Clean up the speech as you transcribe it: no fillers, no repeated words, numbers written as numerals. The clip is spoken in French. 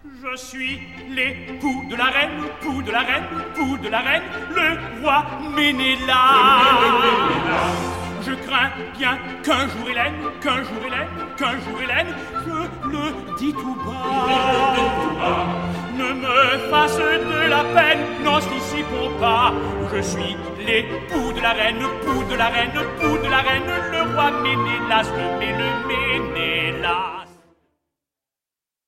Je suis l'époux de la reine, pou de la reine, pou de la reine, le roi Ménélas. Je crains bien qu'un jour Hélène, qu'un jour Hélène, je le dis tout bas, ne me fasse de la peine, n'en s'dissipons pas. Je suis l'époux de la reine, pou de la reine, pou de la reine, le roi Ménélas, le Ménélas.